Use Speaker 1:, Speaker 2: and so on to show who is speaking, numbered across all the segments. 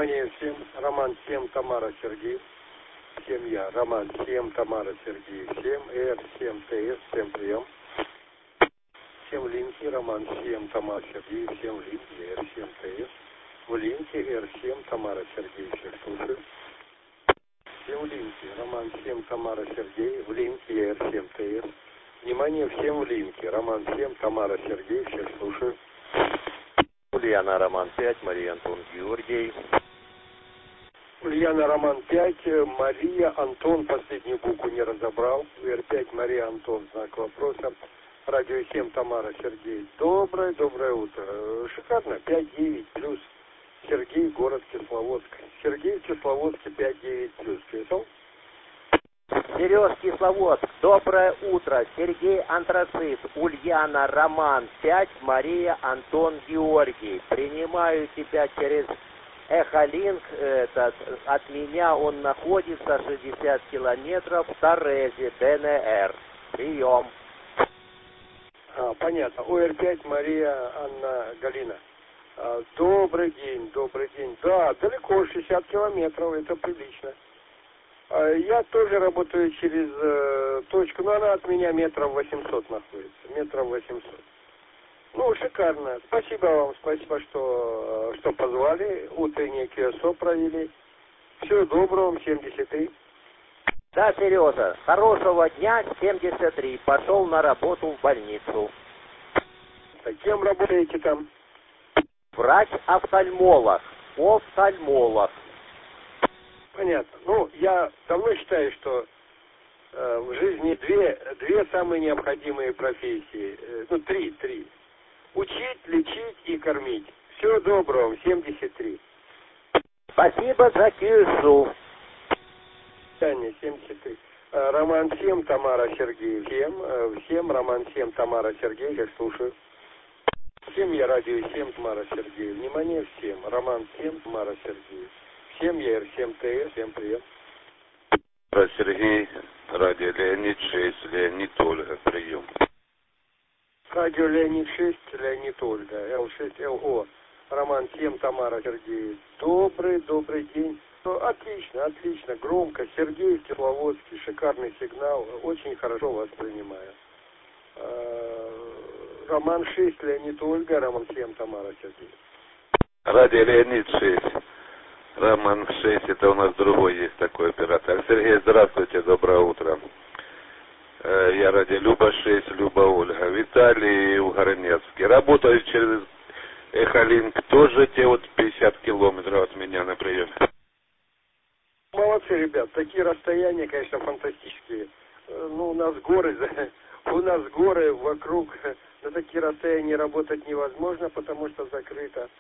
Speaker 1: Внимание всем. Роман 7, Тамара, Сергей. Всем я. Роман 7, Тамара, Сергей. 7, Р7, ТС. Всем прием. Всем линки. Роман 7, Тамара, Сергей. Всем линки. Р7, ТС. В линке Р7, Тамара, Сергей. Всех слушаю. Всем линки. Роман 7, Тамара, Сергей. В линке Р7, ТС. Внимание всем в линке. Роман 7, Тамара, Сергей. Всех слушаю.
Speaker 2: Ульяна, Роман 5, Мария, Антон, Георгий.
Speaker 1: Ульяна, Роман 5, Мария, Антон, последнюю букву не разобрал. УР5, Мария, Антон, знак вопроса. Радио 7, Тамара, Сергей. Доброе утро. Шикарно, 5-9 плюс. Сергей, город Кисловодск. Сергей в Кисловодске 5-9 плюс. Слышал?
Speaker 2: Сереж, Кисловодск, доброе утро. Сергей, Антрацит, Ульяна, Роман 5, Мария, Антон, Георгий. Принимаю тебя через Эхолинк. От меня он находится 60 километров в Торезе, ДНР. Прием.
Speaker 1: Понятно. ОР5, Мария, Анна, Галина. Добрый день. Да, далеко, 60 километров, это прилично. Я тоже работаю через точку, но она от меня метров 800 находится. Метров 800. Ну, шикарно. Спасибо вам, спасибо, что позвали. Утреннее КСО провели. Всего доброго, 73.
Speaker 2: Да, Сережа, хорошего дня, 73. Пошел на работу в больницу.
Speaker 1: Так, кем работаете там?
Speaker 2: Врач-офтальмолог. Офтальмолог.
Speaker 1: Понятно. Ну, я давно считаю, что в жизни две самые необходимые профессии. Три. Учить, лечить и кормить. Всего доброго, 73.
Speaker 2: Спасибо за КСУ.
Speaker 1: Таня, 73. Роман 7, Тамара, Сергей. Всем Роман 7, Тамара, Сергей. Я слушаю. Всем я радио 7, Тамара, Сергей. Внимание всем. Роман 7, Тамара, Сергей. Всем я Р7 ТС. Всем привет.
Speaker 3: Сергей, радио Леонид 6, Леонид Ольга, прием.
Speaker 1: Радио Леонид 6, Леонид Ольга, Л6, ЛО. Роман 7, Тамара, Сергей. Добрый день. Отлично, громко. Сергей в Кисловодске, шикарный сигнал, очень хорошо вас принимаю. Роман 6, Леонид Ольга, Роман 7, Тамара, Сергей.
Speaker 3: Радио Леонид 6. Роман 6, это у нас другой есть такой оператор. Сергей, здравствуйте, доброе утро. Я радио Люба 6, Люба Ольга. Виталий Угорнецкий. Работаю через Эхолинк, тоже те вот 50 километров от меня на приеме.
Speaker 1: Молодцы, ребят, такие расстояния, конечно, фантастические. У нас горы вокруг, на такие расстояния работать невозможно, потому что закрыто.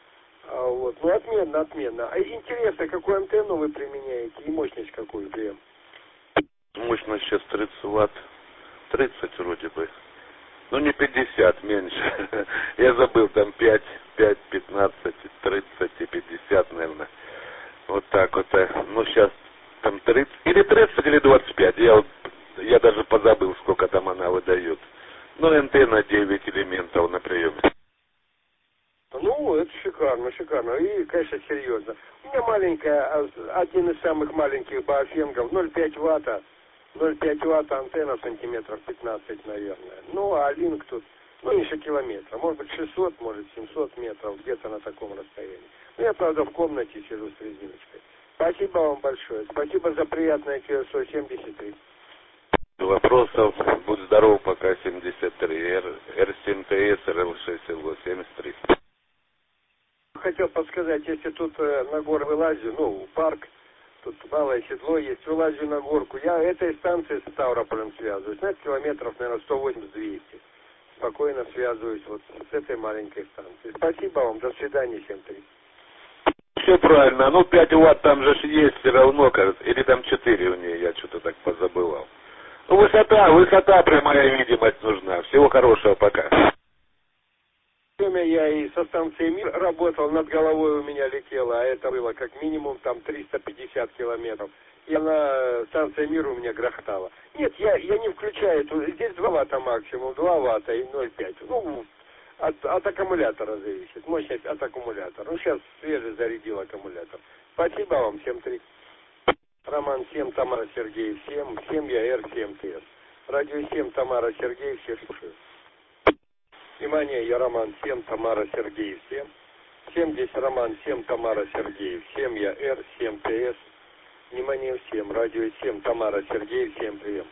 Speaker 1: Отменно. А интересно, какую антенну вы применяете и мощность какую прием?
Speaker 3: Мощность сейчас 30 ватт. 30 вроде бы. Не 50, меньше. Я забыл, там 5, 15, 30 и 50, наверное. Вот так вот. Сейчас там 30, или 30, или 25. Я даже позабыл, сколько там она выдает. Антенна 9 элементов на приеме.
Speaker 1: Это шикарно. И, конечно, серьезно. У меня маленькая, один из самых маленьких баофенгов, 0,5 ватта. 0,5 ватта антенна, сантиметров 15, наверное. А линк тут, меньше километра. Может быть 600, может 700 метров, где-то на таком расстоянии. Я, правда, в комнате сижу с резиночкой. Спасибо вам большое. Спасибо за приятное КСО 73.
Speaker 3: Вопросов. Будь здоров, пока 73. Р7 ТС, РЛ6, ЛО 73.
Speaker 1: Хотел подсказать, если тут на гору вылазю, в парк, тут малое седло есть, вылазю на горку. Я этой станции с Ставрополем связываюсь. Километров, наверное, 180-200. Спокойно связываюсь с этой маленькой станцией. Спасибо вам, до свидания, 7-3.
Speaker 3: Все правильно. 5 ватт там же есть все равно, кажется. Или там 4 у нее, я что-то так позабывал. Высота, прямая видимость нужна. Всего хорошего, пока.
Speaker 1: Я и со станцией МИР работал, над головой у меня летело, а это было как минимум там 350 километров. И станция МИР у меня грохотала. Нет, я не включаю, здесь 2 ватта максимум, 2 ватта и 0,5. От аккумулятора зависит. Мощность от аккумулятора. Ну, сейчас свежий зарядил аккумулятор. Спасибо вам, 7-3. Роман 7, Тамара Сергеев 7, 7 я Р7 ТС. Радио 7, Тамара Сергеев, всех слушаю. Внимание, я Роман 7, Тамара Сергеев 7. 70 Роман 7, Тамара Сергеев 7, я Р7 ТС. Внимание всем, радио 7, Тамара Сергеев, всем прием.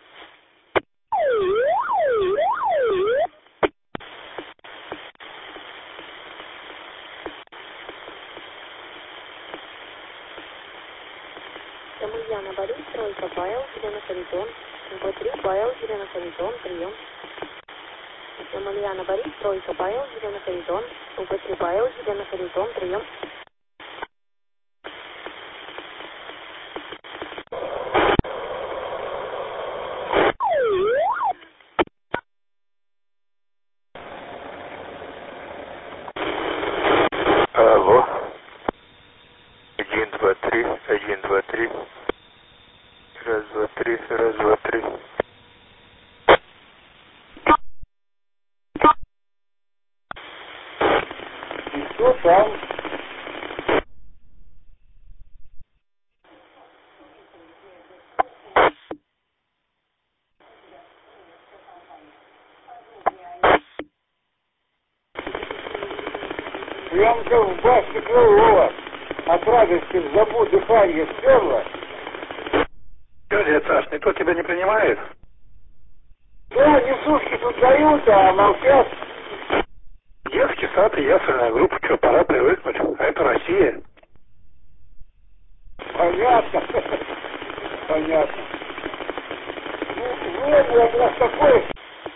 Speaker 4: Ульяна Борис, тройка, Павел, Елена Харитон, УП3, Павел, Елена Харитон, прием. Ульяна Борис, тройка, Павел, Елена Харитон, УП3, Павел, Елена Харитон, прием.
Speaker 5: Алло. 1, 2, 3, 1, 2, 3. Раз, два, три, раз, два, три.
Speaker 1: И кто там? Прямка в башке крылова. От радости в забу дыхание сперло.
Speaker 5: Дядя Саш, никто тебя не принимает?
Speaker 1: Да, несушки тут дают, а молчат.
Speaker 5: Детский сад и ясельная группа, что, пора привыкнуть. А это Россия.
Speaker 1: Понятно. Понятно. Ну, нет, я как раз такой.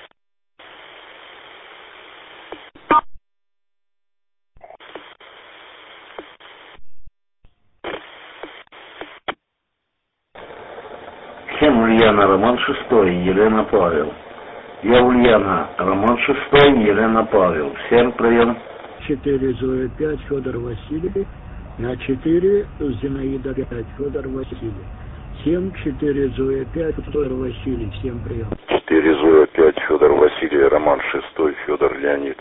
Speaker 6: Всем Ульяна, Роман 6, Елена Павел. Я Ульяна, Роман 6, Елена Павел. Всем прием.
Speaker 7: 4 Зоя 5, Федор Васильев. На 4 Зинаида 5, Федор Васильев. 7, 4 Зоя 5, Федор Васильев. Всем прием.
Speaker 3: 4 Зоя 5, Федор Васильев, Роман 6, Федор Леонид.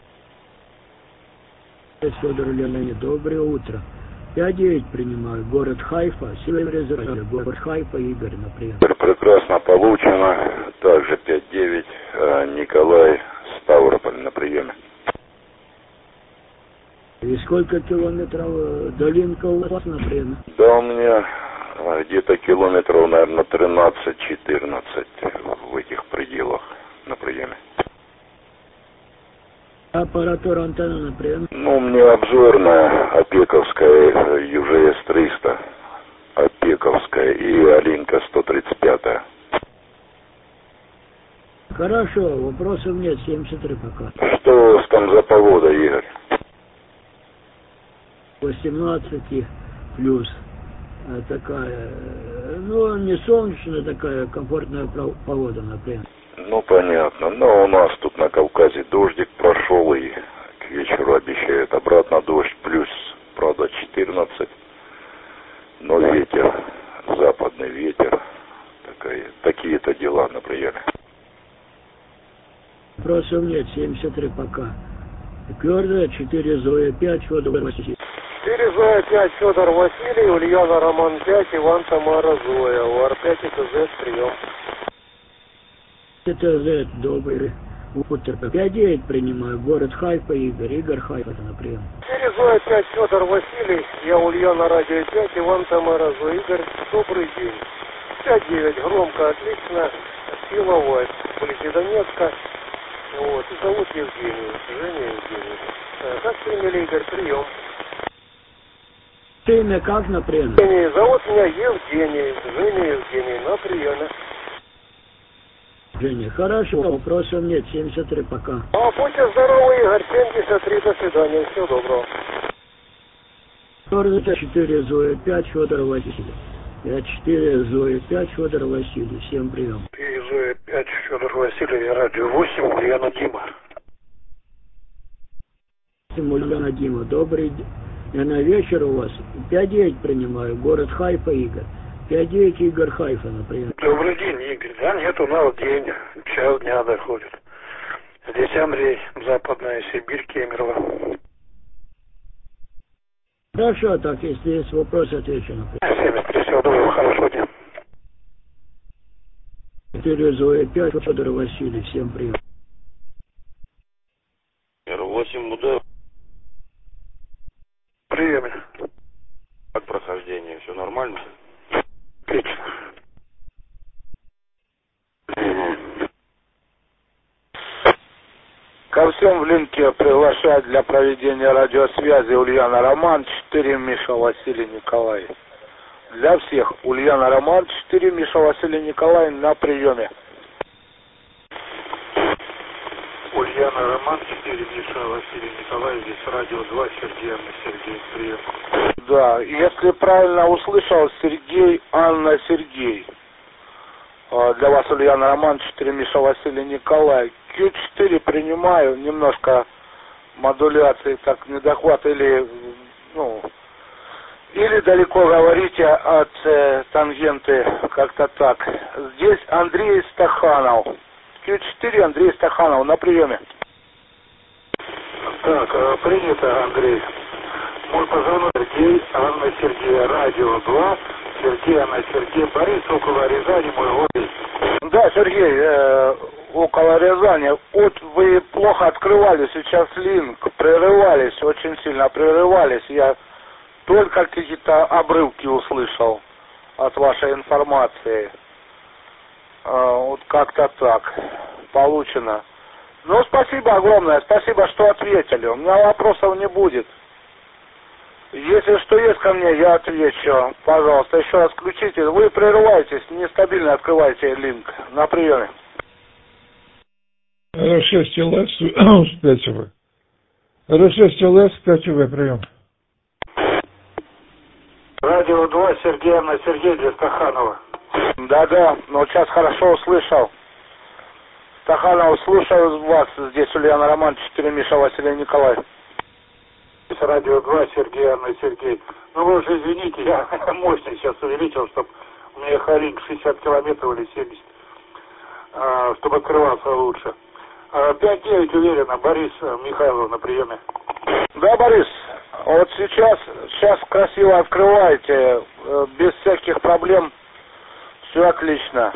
Speaker 7: Федор Леонид, доброе утро. 5-9 принимаю. Город Хайфа, Север Израиля. Город Хайфа, Игорь, например.
Speaker 3: Прекрасно получено. Также 5-9, Николай, Ставрополь на приеме.
Speaker 7: И сколько километров долинка у вас, например?
Speaker 3: Да, у меня где-то километров, наверное, 13-14 в этих пределах на приеме.
Speaker 7: Аппаратура антенны, например?
Speaker 3: Ну, у меня обзорная, Опековская, ЮЖС-300, Опековская и Алинка 135.
Speaker 7: Хорошо, вопросов нет, 73 пока.
Speaker 3: Что у вас там за погода, Игорь?
Speaker 7: 18 плюс. Такая, ну, не солнечная, такая комфортная погода, например.
Speaker 3: Ну, понятно. Но у нас тут на Кавказе дождик прошел, и к вечеру обещают обратно дождь, плюс, правда, 14. Но ветер, западный ветер, такие-то дела на приеме.
Speaker 7: Вопросов нет, 73 пока. Твердая, 4 Зоя 5, Федор Васильев.
Speaker 1: 4 Зоя 5, Федор Василий, Ульяна Роман 5, Иван Тамара Зоя. УР5 ТЗ, прием.
Speaker 7: ТЗ, добрый утро. 5-9 принимаю. Город Хайфа, Игорь Хайфа на прием.
Speaker 1: 4 Зоя 5, Федор Василий, я Ульяна Радио 5, Иван Тамара Зоя. Игорь, добрый день. 5-9, громко, отлично, силовой, вблизи Донецка. Вот, и зовут Евгений, Женя Евгений. Как приняли, Игорь, прием.
Speaker 7: Имя как на прием?
Speaker 1: Евгений, зовут меня Евгений, Женя Евгений, на приеме.
Speaker 7: Женя, хорошо, вопросов нет, 73 пока.
Speaker 1: Будьте здоровы, Игорь, 73, до свидания, всего доброго.
Speaker 7: 4 Зоя 5, Федор Васильев. 4 Зоя 5, Федор Васильев. Всем прием.
Speaker 5: 4 Зоя 5, Федор Васильев, я радио 8, Ульяна Дима.
Speaker 7: Ульяна Дима, добрый день. Я на вечер у вас 5-9 принимаю. Город Хайфа, Игорь. 5-9, Игорь Хайфа, например.
Speaker 5: Добрый день, Игорь. Да нет, у нас день, час дня доходит.
Speaker 1: Здесь Андрей, Западная Сибирь, Кемерово.
Speaker 7: Хорошо, так, если есть вопрос, отвечу на
Speaker 1: 73, всего доброго, хорошего дня.
Speaker 7: 4 Зоя 5, Федор Василий, всем привет.
Speaker 3: 8 УД.
Speaker 1: Приеме.
Speaker 3: Как прохождение? Все нормально?
Speaker 1: Отлично.
Speaker 6: Ко всем в линке приглашают для проведения радиосвязи Ульяна Роман, 4 Миша Василий Николай. Для всех Ульяна Роман, 4 Миша Василий Николай на приеме.
Speaker 1: Ульяна Роман, 4 Миша Василий Николай, здесь радио 2, Сергей, Анна, Сергей, прием.
Speaker 6: Да, если правильно услышал, Сергей, Анна, Сергей. Для вас Ульяна Роман, 4 Миша Василий Николай. Q4 принимаю, немножко модуляции, так, недохват, или далеко говорите от тангенты, как-то так. Здесь Андрей Стаханов. Q4 Андрей Стаханов на приеме.
Speaker 1: Так, принято, Андрей. Мой позывной Сергей, Анна, Сергей, радио 2, Сергей, Анна, Сергей, Борис, около Рязани, мой город.
Speaker 6: Да, Сергей, около Рязани. Вот вы плохо открывали сейчас линк, прерывались, очень сильно прерывались. Я только какие-то обрывки услышал от вашей информации. Вот как-то так получено. Ну, спасибо огромное, спасибо, что ответили. У меня вопросов не будет. Если что есть ко мне, я отвечу. Пожалуйста, еще раз включите. Вы прерываетесь, нестабильно открываете линк. На приеме.
Speaker 8: R6 LS 5 УВ. R6 LS 5 УВ, прием.
Speaker 1: Радио 2, Сергей, Анна, Сергей, для Стаханова.
Speaker 6: Да, вот сейчас хорошо услышал. Стаханов, слушаю вас. Здесь Ульяна Роман, 4 Миша Василий Николай.
Speaker 1: Радио 2, Сергей, Анна, Сергей. Ну вы уже извините, я мощность сейчас увеличил, чтобы у меня холинг 60 километров или 70, чтобы открывался лучше. 5-9 уверенно, Борис Михайлов на приеме.
Speaker 6: Да, Борис, вот сейчас красиво открываете, без всяких проблем, все отлично.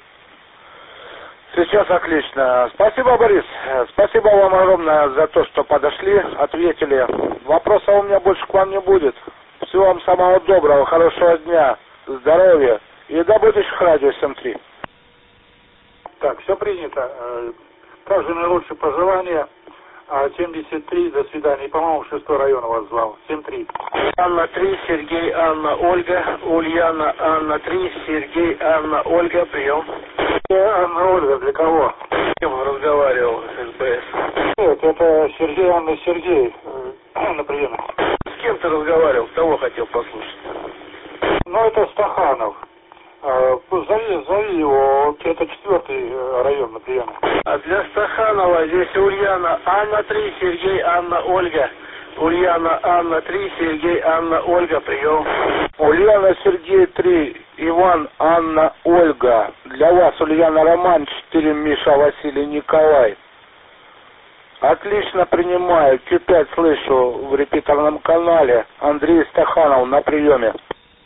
Speaker 6: Сейчас отлично. Спасибо, Борис. Спасибо вам огромное за то, что подошли, ответили. Вопросов у меня больше к вам не будет. Всего вам самого доброго, хорошего дня, здоровья и до будущих радио 7-3.
Speaker 1: Так, все принято. Также наилучшие пожелания. 73, до свидания. И, по-моему, 6-й район вас звал. 7-3.
Speaker 6: Анна 3, Сергей, Анна, Ольга. Ульяна, Анна 3, Сергей, Анна, Ольга. Прием.
Speaker 1: Анна, Ольга, для кого?
Speaker 6: С кем разговаривал СБС?
Speaker 1: Нет, это Сергей, Анна, Сергей. На приеме.
Speaker 6: С кем ты разговаривал? Кого хотел послушать?
Speaker 1: Ну, это Стаханов. Зови его, это 4-й район на приеме.
Speaker 6: А для Стаханова здесь Ульяна, Анна 3, Сергей, Анна, Ольга. Ульяна, Анна 3, Сергей, Анна, Ольга, прием. Ульяна, Сергей 3, Иван, Анна, Ольга. Для вас Ульяна Роман, 4 Миша Василий Николай. Отлично принимаю. Q5 слышу в репитерном канале. Андрей Стаханов на приеме.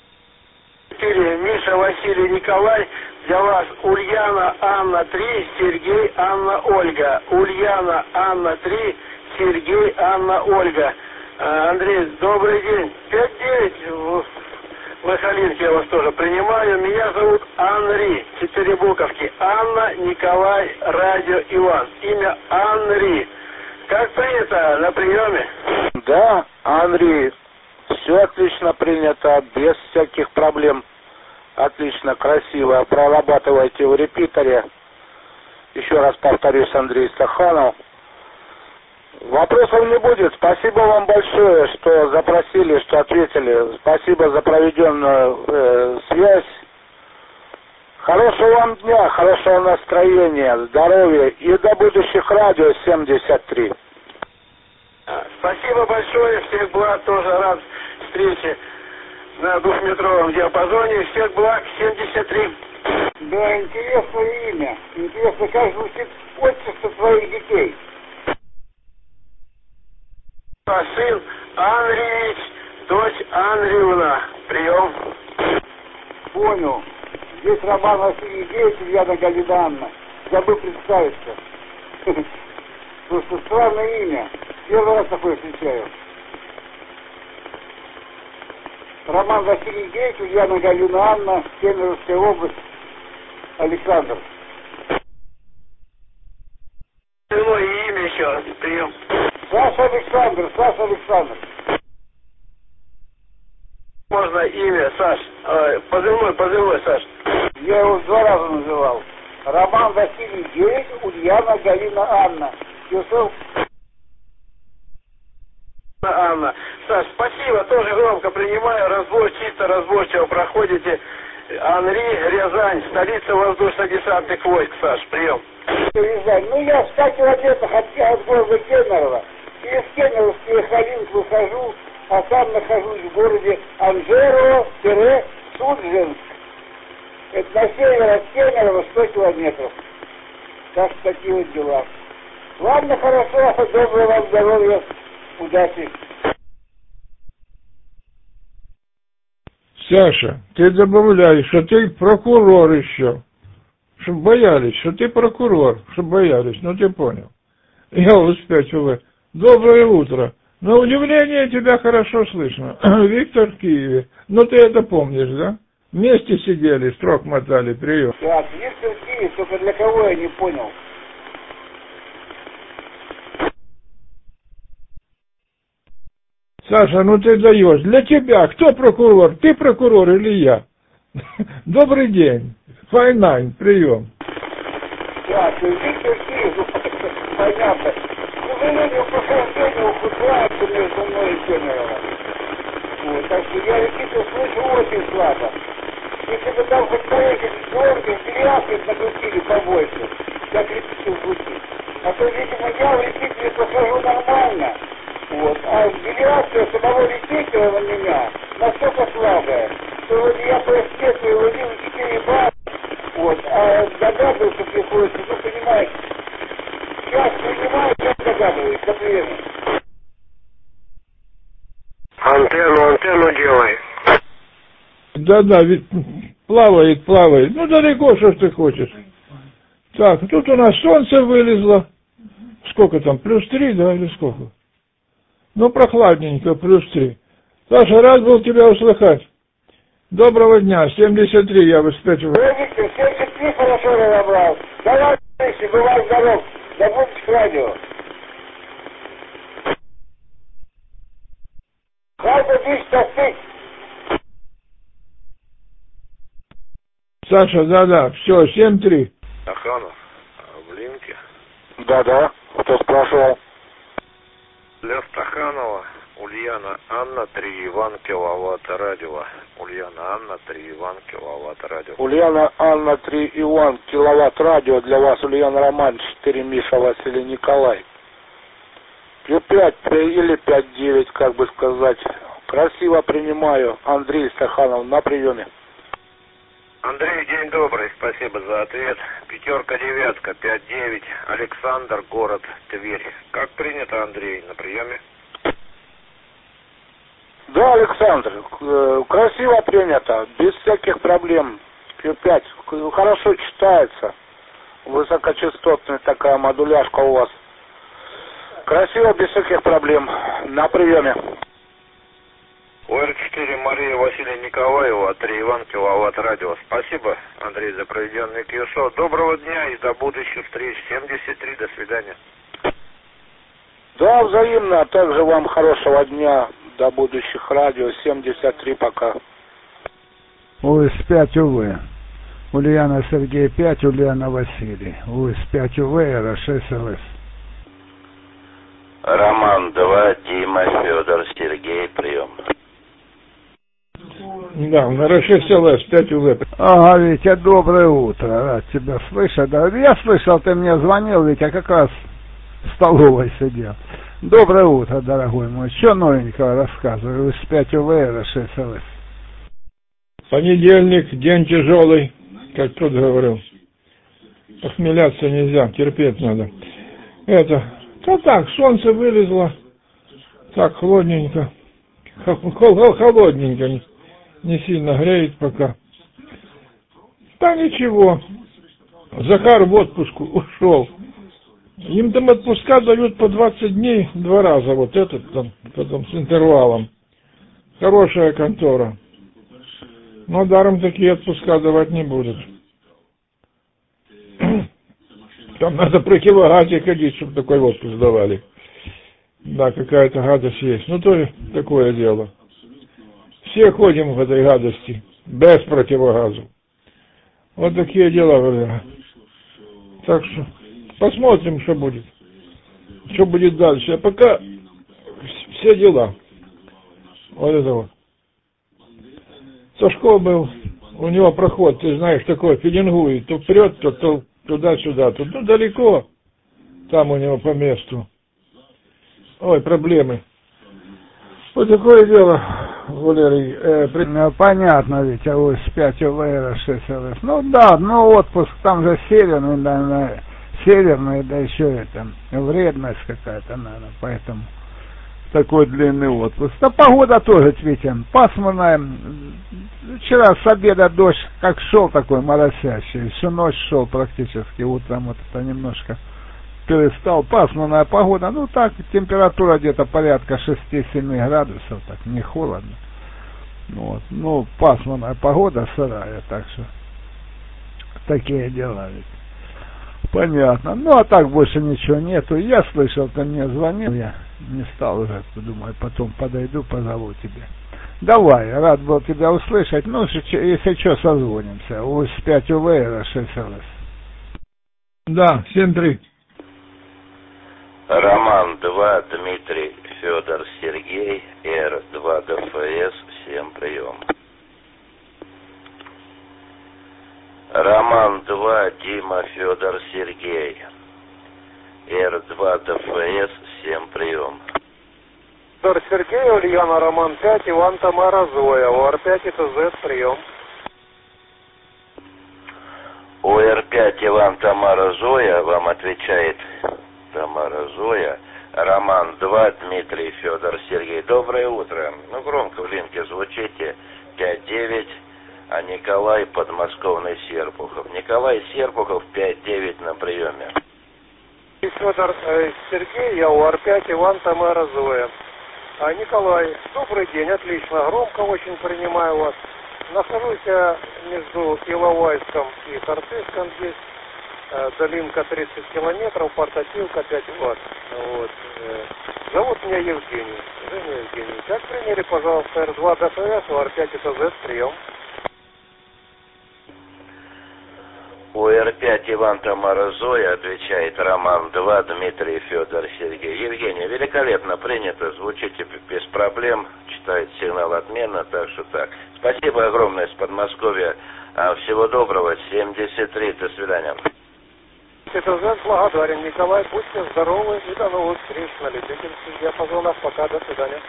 Speaker 6: 4 Миша Василий Николай. Для вас Ульяна, Анна 3, Сергей, Анна, Ольга. Ульяна, Анна 3, Сергей, Анна, Ольга. Андрей, добрый день. 5-9. В Сахалинске я вас тоже принимаю. Меня зовут Анри. 4 буковки. Анна, Николай, радио, Иван. Имя Анри. Как принято на приеме? Да, Анри. Все отлично принято, без всяких проблем. Отлично, красиво. Прорабатывайте в репитере. Еще раз повторюсь, Андрей Стаханов. Вопросов не будет. Спасибо вам большое, что запросили, что ответили. Спасибо за проведенную связь. Хорошего вам дня, хорошего настроения, здоровья и до будущих радио 73. Спасибо большое, всех благ, тоже рад встрече на 2-метровом диапазоне. Всех благ, 73.
Speaker 9: Да, интересное имя. Интересно, как звучит отчество твоих детей.
Speaker 6: Здесь Роман Василий Евгеньевич, Ульяна Галина Анна. Забыл представиться. Просто странное имя. Первый раз такое встречаю. Роман Василий Евгеньевич, Ульяна Галина Анна, Кемеровская область, Александр.
Speaker 5: Иное имя еще, прием.
Speaker 6: Саша Александр.
Speaker 5: Можно имя, Саш. Позывной, Саш.
Speaker 6: Я его 2 раза называл. Роман Василий Евгеньевич, Ульяна Галина Анна. Юсов.
Speaker 5: Анна. Саш, спасибо, тоже громко принимаю. Разбор чисто разборчиво проходите. Анри, Рязань, столица воздушно-десантных войск, Саш, прием.
Speaker 6: Рязань. Ну, я в 100 километрах от города Кемерово. Через Кемеровский Халинг выхожу, а сам нахожусь в городе Анжерово-Судженск. Это на север от Кемерово 100 километров. Так что такие вот дела. Ладно, хорошо, доброго вам здоровья, удачи.
Speaker 8: Саша, ты добавляешь, что ты прокурор еще. Чтобы боялись, что ты прокурор, чтобы боялись, ну ты понял. Я успеть уже. Доброе утро. На удивление тебя хорошо слышно. Виктор в Киеве. Ну ты это помнишь, да? Вместе сидели, строк мотали, прием.
Speaker 6: Так, Виктор в Киеве, только для кого я не понял.
Speaker 8: Саша, ну ты даешь. Для тебя кто прокурор? Ты прокурор или я? Добрый день. Файнайн, прием.
Speaker 6: Так, Виктор в Киеве, ну, понятно. К сожалению, похождение ухудшается между мной и Кемерово. Вот, так что я Виктор слышу очень слабо. Если бы там хоть маленьких громких грязных накрутили побольше, как репетитор звучит. А то, видимо, я в репетиторе похожу нормально. Вот. А реакция самого репетитора на меня настолько слабая, что вот я по эстету ловил 4 балла, вот, а догадываться приходится, ну, понимаете, сейчас принимаю, сейчас догадываюсь, как время.
Speaker 5: Антенну делай.
Speaker 8: Да, ведь плавает. Ну, далеко, что ж ты хочешь. Так, тут у нас солнце вылезло. Сколько там, +3, да, или сколько? Ну, прохладненько, +3. Саша, рад был тебя услыхать. Доброго дня, 73 я обеспечиваю.
Speaker 6: Виктор, 73 хорошо разобрал. Давай, дальше, бывай здоров. До будущих радио. Хайда, бишь,
Speaker 8: Саша, да, все, 7-3.
Speaker 3: Аханов, в линке.
Speaker 6: Да, кто спрашивал?
Speaker 3: Для Стаханова, Ульяна Анна, 3 Иван, киловатт радио. Ульяна Анна, 3 Иван, киловатт радио.
Speaker 6: Ульяна Анна, 3 Иван, киловатт радио. Для вас Ульяна Роман, 4 Миша, Василий Николай. Q5 или 5-9, как бы сказать. Красиво принимаю. Андрей Стаханов на приеме.
Speaker 3: Андрей, день добрый, спасибо за ответ. 5-9, 5-9, Александр, город Тверь. Как принято, Андрей, на приеме?
Speaker 6: Да, Александр, красиво принято, без всяких проблем. Q5 хорошо читается. Высокочастотная такая модуляшка у вас. Красиво, без всяких проблем. На приеме.
Speaker 3: ОР-4 Мария Василия Николаева, 3 Иван, киловатт радио. Спасибо, Андрей, за проведенный QSO. Доброго дня и до будущих встреч. 73, до свидания.
Speaker 6: Да, взаимно. Также вам хорошего дня. До будущих радио. 73 пока.
Speaker 7: УС-5 УВ. Ульяна Сергей 5, Ульяна Василий. УС-5 УВ, РШ ЛС.
Speaker 9: Роман 2, Дима, Федор, Сергей, прием.
Speaker 8: Да, на РШ-ЛС, 5 УВ.
Speaker 7: Ага, Витя, доброе утро. Рад тебя слышать. Да, я слышал, ты мне звонил, Витя, как раз в столовой сидел. Доброе утро, дорогой мой. Что новенького рассказываю? УС-5 УВ, РШ-ЛС.
Speaker 8: Понедельник, день тяжелый, как тот говорил. Похмеляться нельзя, терпеть надо. Так, солнце вылезло, так холодненько, холодненько, не сильно греет пока. Да ничего. Захар в отпуск ушел. Им там отпуска дают по 20 дней 2 раза. Вот этот там, потом с интервалом. Хорошая контора. Но даром такие отпуска давать не будут. Там надо при килогазе ходить, чтобы такой отпуск давали. Да, какая-то гадость есть. Ну, то такое дело. Все ходим в этой гадости. Без противогазу. Вот такие дела, говорят. Так что посмотрим, что будет. Что будет дальше. А пока все дела. Вот это вот. Сашко был, у него проход, ты знаешь, такой, пеленгует. То вперед, то туда-сюда. Тут ну, далеко. Там у него по месту. Ой, проблемы. Вот такое дело, Валерий.
Speaker 7: Понятно, ведь АОС 5 ОВР 6 ЛС. Ну да, ну отпуск, там же северный, наверное, северный, да еще это, вредность какая-то, наверное, поэтому такой длинный отпуск. Да погода тоже, Витя, пасмурная. Вчера с обеда дождь как шел такой моросящий, всю ночь шел практически, утром вот это немножко перестал, пасмурная погода, ну так, температура где-то порядка 6-7 градусов, так не холодно. Вот. Ну, пасмурная погода, сырая, так что такие дела ведь. Понятно. Ну, а так больше ничего нету. Я слышал, ты мне звонил, я не стал уже, думаю, потом подойду, позову тебя. Давай, рад был тебя услышать. Ну, если что, созвонимся. УС 5 УВР 6 ЛС.
Speaker 8: Да, 7-3.
Speaker 9: Роман 2, Дмитрий, Федор, Сергей, Р2 ДФС, 7 прием. Роман 2, Дима, Федор, Сергей, Р2 ДФС, 7 прием.
Speaker 1: Федор, Сергей, Ульяна, Роман 5, Иван, Тамара, Зоя, ОР5 это Z, прием.
Speaker 9: ОР5 Иван, Тамара, Зоя, вам отвечает Тамара, Зоя. Роман 2, Дмитрий, Федор, Сергей. Доброе утро. Ну, громко в линке звучите. 5-9, а Николай, подмосковный, Серпухов. Николай Серпухов, 5-9 на приеме.
Speaker 1: Федор, Сергей, я ОР5, Иван, Тамара, Зоя. Николай, добрый день, отлично, громко очень принимаю вас. Нахожусь я между Иловайском и Харцизском здесь. Долинка 30 километров, портативка 5 ватт. Вот. Зовут меня Евгений. Женя Евгений. Как примере, пожалуйста, Р2 ДФС, ОР5 это Z, прием.
Speaker 9: ОР5 Иван, Тамара, Зоя, отвечает Роман 2, Дмитрий, Федор, Сергей. Евгений, великолепно принято, звучите без проблем, читает сигнал отмена, так что так. Спасибо огромное с Подмосковья. Всего доброго, 73, до свидания.
Speaker 1: Это Z, благодарен, Николай, будьте здоровы и до новых встреч на любительских диапазонах. Пока, до свидания.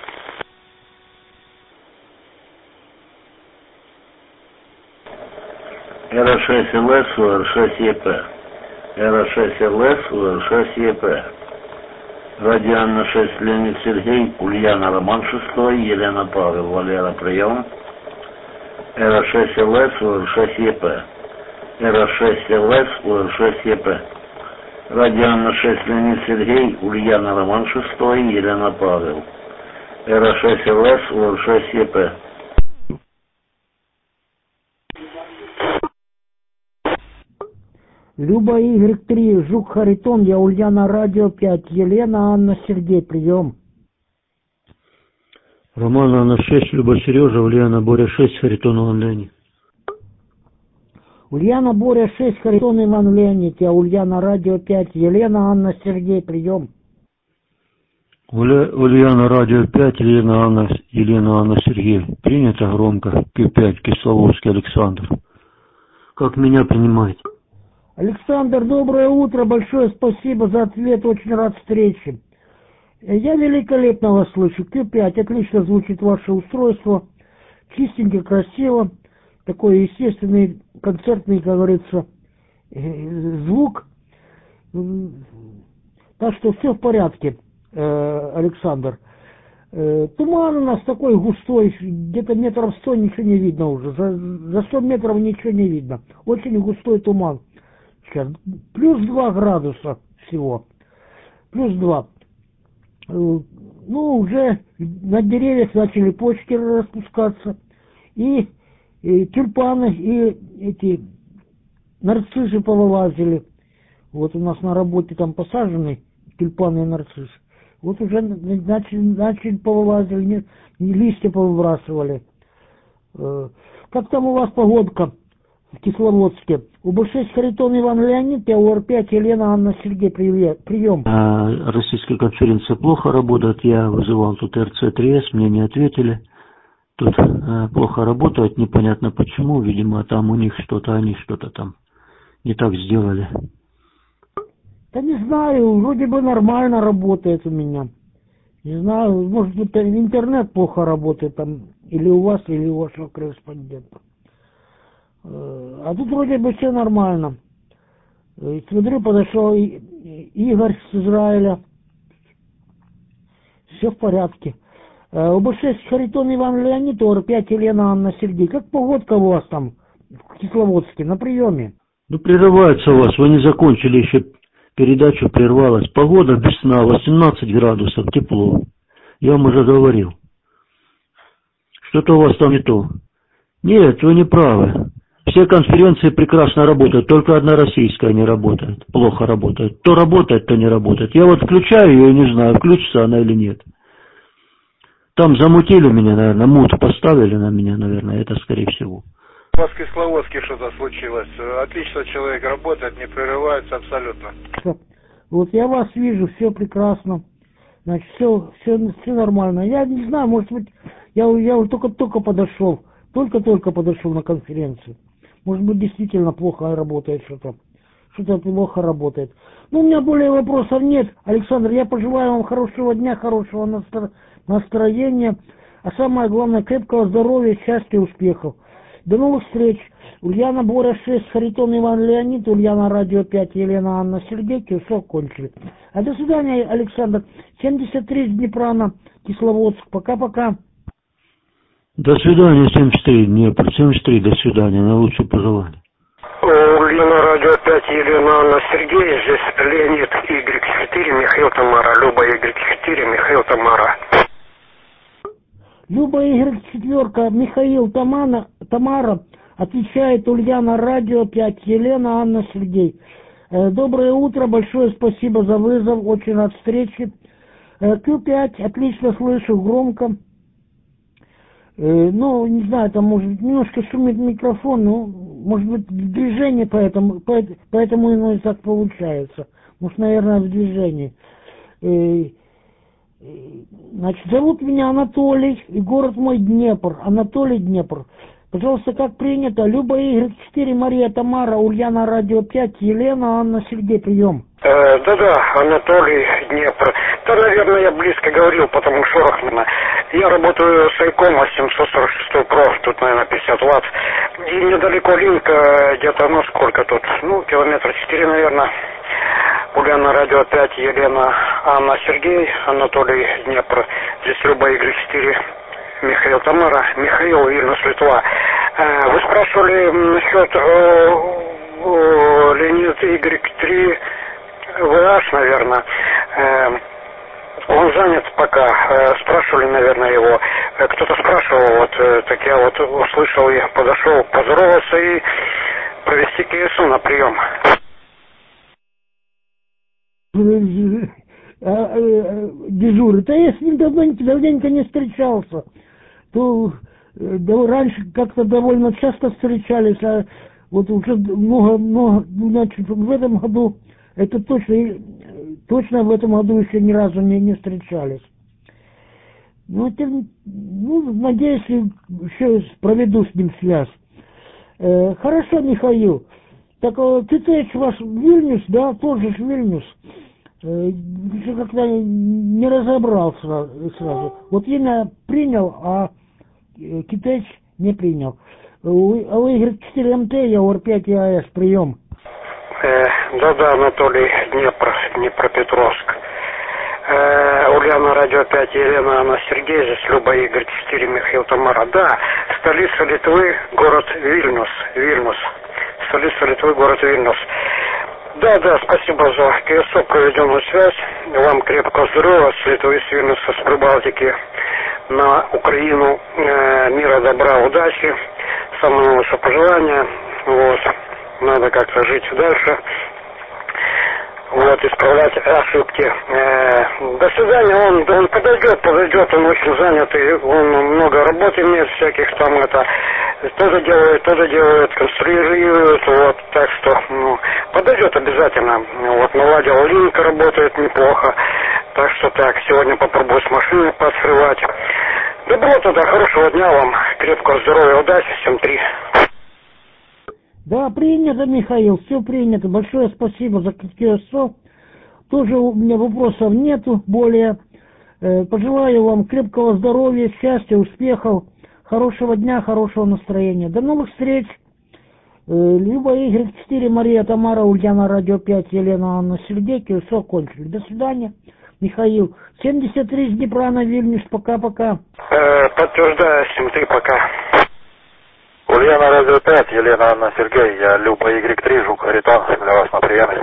Speaker 6: РШ-ЛС, УР6ЕП. РШ-ЛС, УР6ЕП. Радианна 6, Леонид Сергей, Ульяна Роман 6, Елена Павел, Валера прием. РШ-ЛС, УР6ЕП. РШ-ЛС, УР6ЕП. Радианна 6, Леонид Сергей, Ульяна Роман 6, Елена Павел. РШ-ЛС, УР6ЕП.
Speaker 10: Люба Y3, Жук Харитон, я Ульяна Радио 5, Елена, Анна, Сергей, прием.
Speaker 11: Роман, Анна 6, Люба, Сережа, Ульяна, Боря 6, Харитон, Иван Леонид.
Speaker 10: Ульяна, Боря 6, Харитон, Иван Леонид, я Ульяна Радио 5, Елена, Анна, Сергей, прием.
Speaker 11: Ульяна, Радио 5, Елена, Анна, Сергей. Принято громко. Q5, Кисловодский, Александр. Как меня принимаете?
Speaker 10: Александр, доброе утро, большое спасибо за ответ, очень рад встрече. Я великолепно вас слышу, Q5, отлично звучит ваше устройство, чистенько, красиво, такой естественный, концертный, как говорится, звук. Так что все в порядке, Александр. Туман у нас такой густой, где-то метров 100 ничего не видно уже. За 100 метров ничего не видно. Очень густой туман. Сейчас плюс 2 градуса всего. Плюс 2. Ну, уже на деревьях начали почки распускаться. И тюльпаны, и эти нарциссы повылазили. Вот у нас на работе там посажены тюльпаны и нарциссы. Вот уже начали повылазили, листья повыбрасывали. Как там у вас погодка в Кисловодске? У УБ-6 Харитон Иван Леонид, я УР-5 Елена Анна Сергей, прием.
Speaker 11: Российская конференция плохо работает, я вызывал тут РЦ-3С, мне не ответили. Тут плохо работает, непонятно почему, видимо, там у них что-то, они что-то там не так сделали.
Speaker 10: Да не знаю, вроде бы нормально работает у меня. Не знаю, может быть интернет плохо работает там, или у вас, или у вашего корреспондента. А тут вроде бы все нормально. Смотрю, подошел Игорь с Израиля. Все в порядке. УБ-6 Харитон Иван Леонид, УР-5 Елена Анна Сергей. Как погодка у вас там в Кисловодске на приеме?
Speaker 11: Ну, прерывается у вас, вы не закончили еще передачу, прервалась. Погода без сна, 18 градусов, тепло. Я вам уже говорил. Что-то у вас там не то. Нет, вы не правы. Все конференции прекрасно работают, только одна российская не работает, плохо работает. То работает, то не работает. Я вот включаю ее и не знаю, включится она или нет. Там замутили меня, наверное, мут поставили на меня, наверное, это скорее всего.
Speaker 12: У вас в Кисловодске что-то случилось. Отлично человек работает, не прерывается абсолютно.
Speaker 10: Вот я вас вижу, все прекрасно. Значит, все нормально. Я не знаю, может быть, я вот только подошел. Только подошел на конференцию. Может быть, действительно плохо работает что-то. Что-то плохо работает. Ну, у меня более вопросов нет. Александр, я пожелаю вам хорошего дня, хорошего настроения. А самое главное, крепкого здоровья, счастья, успехов. До новых встреч. Ульяна Боря 6, Харитон Иван Леонид, Ульяна Радио 5, Елена Анна Сергей, все кончили. А до свидания, Александр. 73 с Днепра, Кисловодск. Пока-пока.
Speaker 11: До свидания, 73 Днепр, 73, до свидания, на лучшее пожелание.
Speaker 5: Ульяна Радио 5, Елена Анна Сергей, здесь Леонид Y4, Михаил Тамара, Люба Y4, Михаил Тамара.
Speaker 10: Люба Y4, Михаил Тамара, отвечает Ульяна Радио 5, Елена Анна Сергей. Доброе утро, большое спасибо за вызов, очень рад встрече. Q5, отлично слышу, громко. Ну, не знаю, там может быть немножко шумит микрофон, но может быть в движении, поэтому ино и так получается. Может, наверное, в движении. Значит, зовут меня Анатолий, и город мой Днепр. Анатолий, Днепр. Пожалуйста, как принято, Люба Y4, Мария Тамара, Ульяна Радио 5, Елена Анна Сергей, прием.
Speaker 5: Да-да, Анатолий, Днепр. Да, наверное, я близко говорил, потому что шорохнуло. Я работаю с Айком 746 Pro, тут, наверное, 50 ватт. И недалеко линка, где-то, ну, сколько тут? Ну, километра 4, наверное. Ульяна Радио 5, Елена Анна Сергей, Анатолий, Днепр. Здесь Люба Y4, Михаил Тамара, Михаил, Вильнюс, Литва. Вы спрашивали насчет Леонид Y3 VH, наверное. Он занят пока. Спрашивали, наверное, его. Кто-то спрашивал, вот, так я вот услышал, я подошел, поздоровался и провести КСУ на прием.
Speaker 10: Дежурит. Да я с ним давненько не встречался. То раньше как-то довольно часто встречались, а вот уже много, значит, в этом году, это точно в этом году еще ни разу не встречались. Ну, надеюсь, еще проведу с ним связь. Хорошо, Михаил. Так, ТТХ ваш Вильнюс, да, тоже ж Вильнюс. Еще как-то не разобрал сразу. Вот имя принял, а Китайч не принял. А вы говорите 4МТ, я УР-5 ИАС, прием.
Speaker 5: Да-да, Анатолий, Днепропетровск. Ульяна Ульяна, Радио 5, Елена, Анна, Сергей, здесь Люба, Игорь, 4, Михаил, Тамара. Да, столица Литвы, город Вильнюс. Столица Литвы, город Вильнюс. Да, спасибо за КСО, проведенную связь. Вам крепкого здоровья с Литвы, с Вильнюса, с Прибалтики на Украину. Мира, добра, удачи. Самые лучшие пожелания. Вот. Надо как-то жить дальше. Вот, исправлять ошибки. До свидания, он подойдет, он очень занятый, он много работы имеет всяких там, это, тоже делает, конструирует, вот, так что, подойдет обязательно. Вот, наладил линк, работает неплохо, так что так, сегодня попробую с машины пооткрывать. Добро тогда, хорошего дня вам, крепкого здоровья, удачи, всем 3.
Speaker 10: Да, принято, Михаил, все принято. Большое спасибо за КСО. Тоже у меня вопросов нету более. Пожелаю вам крепкого здоровья, счастья, успехов, хорошего дня, хорошего настроения. До новых встреч. Люба, Игорь, 4, Мария, Тамара, Ульяна, Радио 5, Елена, Анна, Сергей, КСО кончили. До свидания, Михаил. 73 с Днепра на Вильнюс. Пока-пока.
Speaker 5: Подтверждаю, 7-3, пока.
Speaker 12: Ульяна, Радио 5, Елена, Анна, Сергей, я Люба, Y3, Жук, Харитон, для вас на приеме.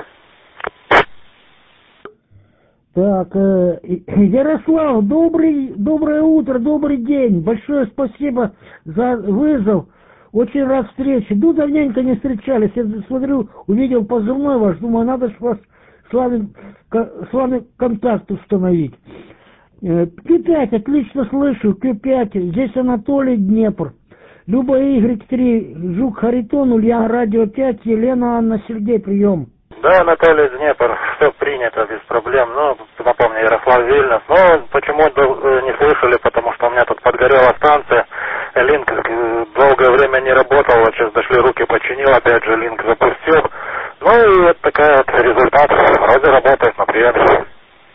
Speaker 10: Так, Ярослав, доброе утро, добрый день. Большое спасибо за вызов. Очень рад встрече. Давненько не встречались. Я смотрю, увидел позывной ваш, думаю, надо же вас с вами контакт установить. Q5, отлично слышу, Q5, здесь Анатолий, Днепр. Люба, Y3, Жук, Харитон, Ульяна, Радио 5, Елена, Анна, Сергей, прием.
Speaker 12: Да, Анатолий, Днепр, все принято, без проблем. Ну, напомню, Ярослав, Вильнюс. Но почему-то не слышали, потому что у меня тут подгорела станция. Линк долгое время не работал, вот сейчас дошли руки, починил, опять же линк запустил. Ну и вот такая вот результат. Вроде работает, например.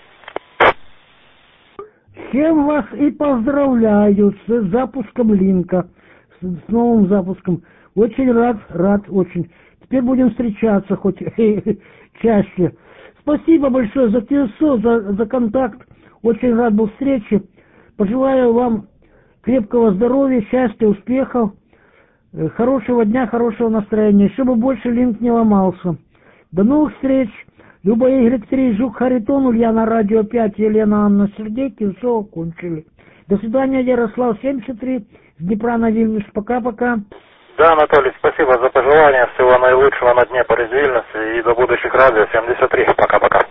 Speaker 10: Всем вас и поздравляю с запуском линка, с новым запуском. Очень рад очень. Теперь будем встречаться хоть чаще. Спасибо большое за КСО, за контакт. Очень рад был встрече. Пожелаю вам крепкого здоровья, счастья, успехов, хорошего дня, хорошего настроения, чтобы больше линк не ломался. До новых встреч. Люба, Y3, Жук, Харитон, Ульяна, Радио 5, Елена, Анна, Сергей, КСО кончили. До свидания, Ярослав, 73, с Днепра на Вильнюс. Пока-пока.
Speaker 12: Да, Анатолий, спасибо за пожелания. Всего наилучшего на Днепр из Вильнюса и до будущих радио 73. Пока-пока.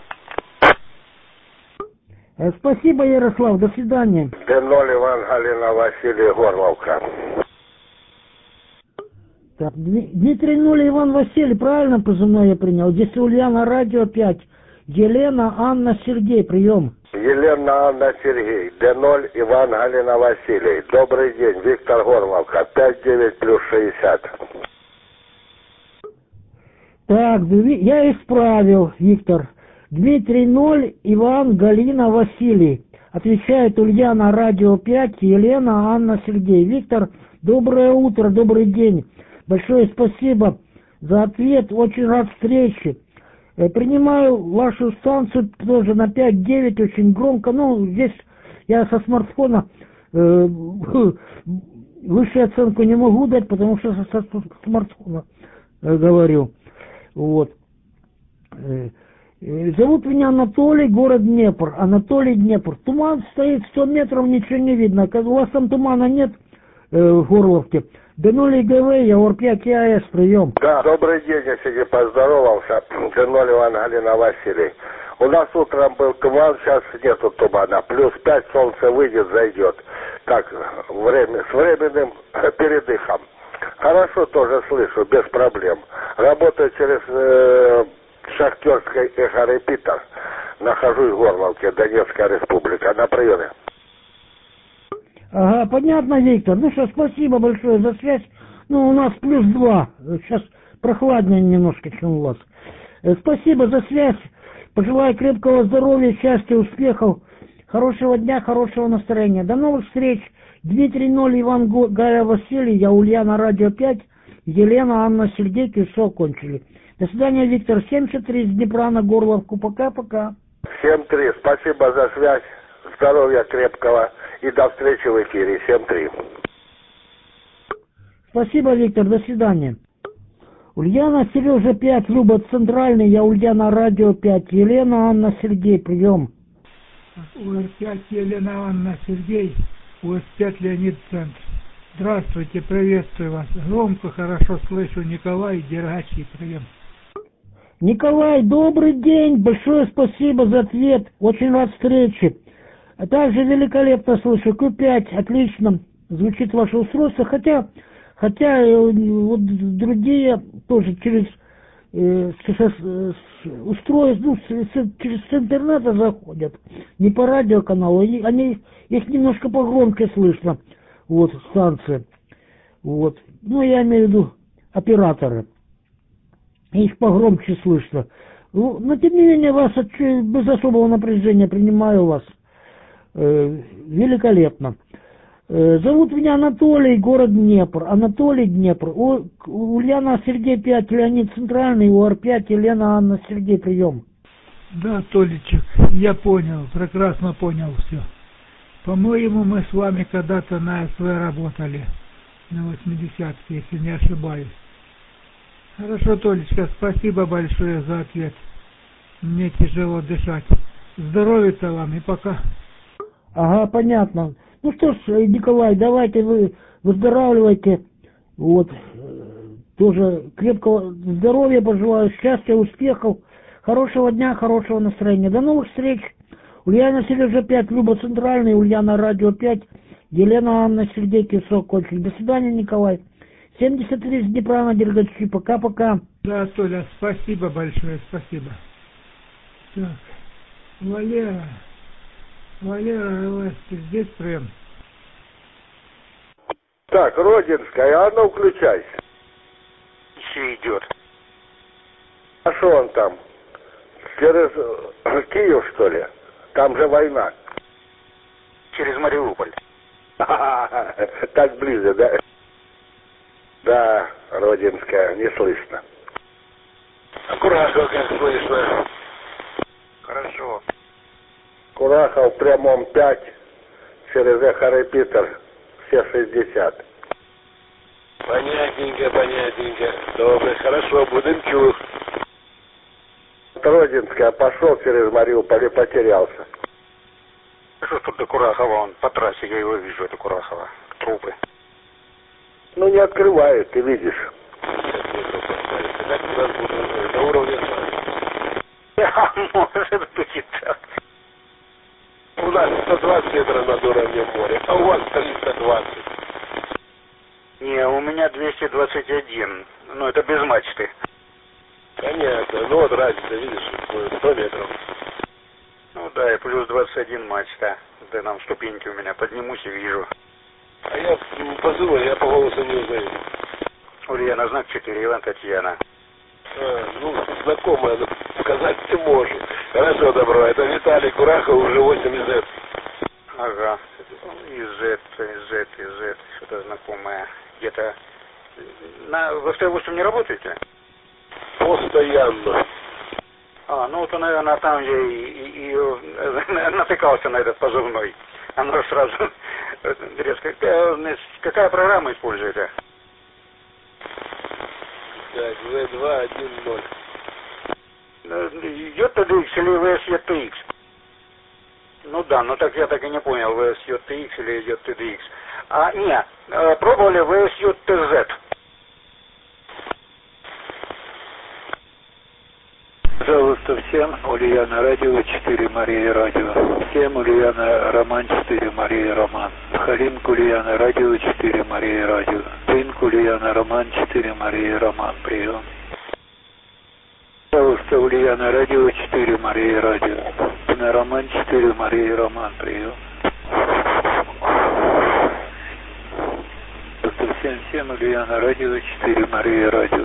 Speaker 10: Спасибо, Ярослав. До свидания.
Speaker 1: Д0, Иван, Галина, Василий, Горловка.
Speaker 10: Так, Дмитрий 0, Иван, Василий, правильно позывной я принял? Здесь Ульяна, Радио 5. Елена, Анна, Сергей, прием.
Speaker 1: Елена, Анна, Сергей. Д0, Иван, Галина, Василий. Добрый день, Виктор, Горловка. 59 плюс 60.
Speaker 10: Так, я исправил, Виктор. Дмитрий 0, Иван, Галина, Василий. Отвечает Ульяна, Радио 5, Елена, Анна, Сергей. Виктор, доброе утро, добрый день. Большое спасибо за ответ, очень рад встрече. Принимаю вашу станцию тоже на 5-9, очень громко. Ну, здесь я со смартфона высшую оценку не могу дать, потому что со смартфона говорю. Вот. Зовут меня Анатолий, город Днепр. Анатолий, Днепр. Туман стоит 100 метров, ничего не видно. У вас там тумана нет в Горловке? Д0 ИГВ, я ОР-5 АЭС, прием.
Speaker 1: Да, добрый день, я сегодня поздоровался. Д0 Иван, Галина, Василий. У нас утром был туман, сейчас нету тумана. Плюс 5, солнце выйдет, зайдет. Так, с временным передыхом. Хорошо тоже слышу, без проблем. Работаю через Шахтерской эхо-репитер. Нахожусь в Горловке, Донецкая республика. На приеме.
Speaker 10: Ага, понятно, Виктор. Ну что, спасибо большое за связь. Ну, у нас плюс 2. Сейчас прохладнее немножко, чем у вас. Спасибо за связь. Пожелаю крепкого здоровья, счастья, успехов, хорошего дня, хорошего настроения. До новых встреч. Дмитрий 0, Иван, Галя, Василий, я Ульяна, Радио 5, Елена, Анна, Сергей, КСО кончили. До свидания, Виктор. 73 с Днепра на Горловку. Пока-пока.
Speaker 1: 7-3. Спасибо за связь. здоровья крепкого и до встречи в эфире. 7-3.
Speaker 10: Спасибо, Виктор, до свидания. Ульяна, Сережа 5, Люба Центральный, я Ульяна, Радио 5, Елена, Анна, Сергей, прием.
Speaker 13: УР-5, Елена, Анна, Сергей, УС-5, Леонид, Центр. Здравствуйте, приветствую вас. Громко, хорошо слышу. Николай, Дергачий, прием.
Speaker 10: Николай, добрый день, большое спасибо за ответ, очень рад встрече. А также великолепно слышу, Q5, отлично звучит ваше устройство, хотя вот другие тоже через устройство, через интернета заходят, не по радиоканалу, их немножко погромче слышно, вот, станции, вот, ну, я имею в виду операторы, их погромче слышно, но тем не менее вас без особого напряжения принимаю вас, великолепно. Зовут меня Анатолий, город Днепр. Анатолий, Днепр. Ульяна, Сергей 5, Леонид Центральный, УР-5, Елена, Анна, Сергей, прием.
Speaker 13: Да, Толичек, я понял, прекрасно понял все. По-моему, мы с вами когда-то на СВ работали, на 80-ке, если не ошибаюсь. Хорошо, Толечка, спасибо большое за ответ. Мне тяжело дышать. Здоровья вам и пока.
Speaker 10: Ага, понятно. Ну что ж, Николай, давайте вы выздоравливайте. Вот. Тоже крепкого здоровья пожелаю, счастья, успехов, хорошего дня, хорошего настроения. До новых встреч. Ульяна, Сережа 5, Люба Центральный, Ульяна, Радио 5, Елена, Анна, Сергей, Кисок, Кольчик. До свидания, Николай. 73 с Днепра на Дергачи. Пока-пока.
Speaker 13: Да, Толя, спасибо большое, спасибо. Так, Валера, ты здесь прям?
Speaker 1: Так, Родинская, а ну включайся.
Speaker 5: Еще идет.
Speaker 1: А что он там? Через Киев, что ли? Там же война.
Speaker 5: Через Мариуполь.
Speaker 1: Так близко, да? Да, Родинская, не слышно.
Speaker 5: Аккуратно, как слышно. Хорошо.
Speaker 1: Курахов в прямом 5, через Эхо-Репитер все 60.
Speaker 3: Понятненько. Добре, хорошо, будем чув.
Speaker 1: Родинская пошел через Мариуполь и потерялся.
Speaker 5: Что тут до Курахова? Он по трассе, я его вижу, это Курахова. Трупы.
Speaker 1: Ну не открывает, ты видишь.
Speaker 3: Как у нас будет на уровне?
Speaker 5: Может быть и так.
Speaker 3: У нас 120 метров над уровнем моря, а у вас 320.
Speaker 5: Не, у меня 221. Ну, это без мачты.
Speaker 3: Понятно. Ну вот разница, видишь, 100 метров.
Speaker 5: Ну да, и плюс 21 мачта. Да там ступеньки у меня. Поднимусь и вижу.
Speaker 3: А я позову, я по голосу не узнаю.
Speaker 5: Ульяна, знак 4, Иван, Татьяна.
Speaker 3: Ну, знакомая, но сказать не может. Хорошо, добро. Это Виталий Курахов, уже 8 из.
Speaker 5: Ага. Из. Что-то знакомое. Где-то... Вы в Т-8 не работаете?
Speaker 3: Постоянно.
Speaker 5: Ну вот, наверное, там я и натыкался на этот позывной. Оно сразу резко. Какая программа используете?
Speaker 3: Так, В210.
Speaker 5: JTDX или VSJTX? Ну да, ну так я так и не понял, VSJTX или JTDX. Нет, пробовали VSJTZ.
Speaker 14: Пожалуйста, всем Ульяна Радио 4 Мария Радио. Всем Ульяна Роман 4 Мария Роман. Халимк Ульяна Радио 4 Мария Радио. Пинк Ульяна Роман 4 Мария Роман. Прием. Пожалуйста, Ульяна Радио 4 Мария Радио. На Роман 4 Мария Роман. Прием. Всем Ульяна Радио 4 Мария Радио.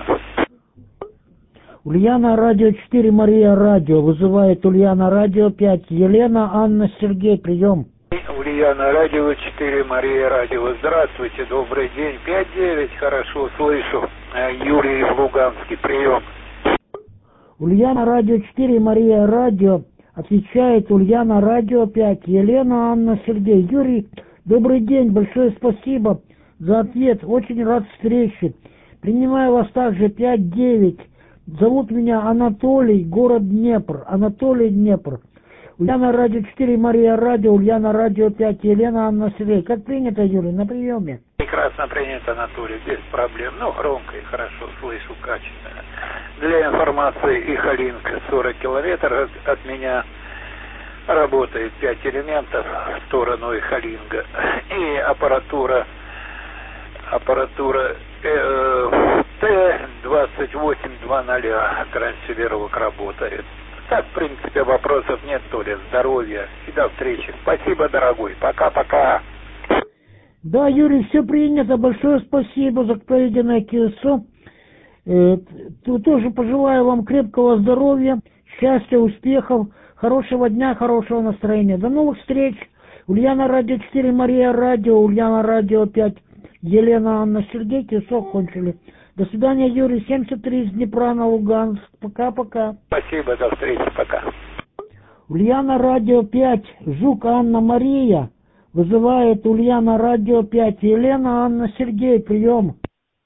Speaker 10: Ульяна, Радио 4, Мария, Радио. Вызывает Ульяна, Радио 5. Елена, Анна, Сергей, прием.
Speaker 14: Ульяна, Радио 4, Мария, Радио. Здравствуйте, добрый день. 5-9, хорошо слышу. Юрий в Луганске, прием.
Speaker 10: Ульяна, Радио 4, Мария, Радио. Отвечает Ульяна, Радио 5, Елена, Анна, Сергей. Юрий, добрый день, большое спасибо за ответ, очень рад встрече. Принимаю вас также 5-9. Зовут меня Анатолий, город Днепр. Анатолий, Днепр. Ульяна, Радио 4, Мария, Радио, Ульяна, Радио 5, Елена, Анна, Сергей. Как принято, Юрий, на приеме?
Speaker 14: Прекрасно принято, Анатолий, без проблем. Ну, громко и хорошо слышу, качественно. Для информации, Ихалинка 40 километров от меня работает 5 элементов в сторону Ихалинга. И аппаратура Т-2820 трансферовок работает. Так, в принципе, вопросов нет, Толя. Здоровья и до встречи. Спасибо, дорогой. Пока-пока.
Speaker 10: Да, Юрий, все принято. Большое спасибо за проведенное КСО. Тоже пожелаю вам крепкого здоровья, счастья, успехов, хорошего дня, хорошего настроения. До новых встреч. Ульяна, Радио 4, Мария, Радио, Ульяна, Радио 5, Елена, Анна, Сергей. КСО кончили. До свидания, Юрий. 73 из Днепра на Луганск. Пока-пока.
Speaker 14: Спасибо, до встречи. Пока.
Speaker 10: Ульяна, Радио 5, Жук, Анна, Мария. Вызывает Ульяна, Радио 5. Елена, Анна, Сергей. Прием.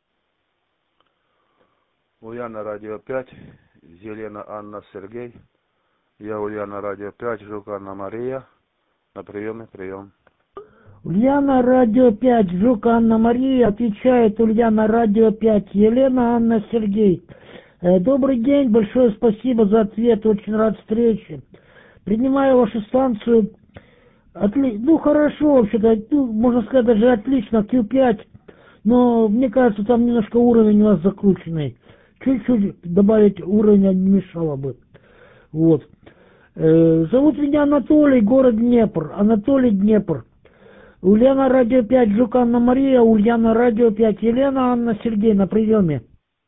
Speaker 3: Ульяна, Радио 5, Елена, Анна, Сергей. Я Ульяна, Радио 5, Жук, Анна, Мария. На приеме, прием.
Speaker 10: Ульяна, Радио 5, Жук, Анна, Мария. Отвечает Ульяна, Радио 5, Елена, Анна, Сергей. Добрый день, большое спасибо за ответ, очень рад встрече. Принимаю вашу станцию. Ну, хорошо, вообще-то, можно сказать, даже отлично, Q5. Но, мне кажется, там немножко уровень у вас закрученный. Чуть-чуть добавить уровня не мешало бы. Вот. Зовут меня Анатолий, город Днепр. Анатолий, Днепр. Ульяна, Радио 5, Жук, Анна, Мария. Ульяна, Радио 5, Елена, Анна, Сергей. На приеме.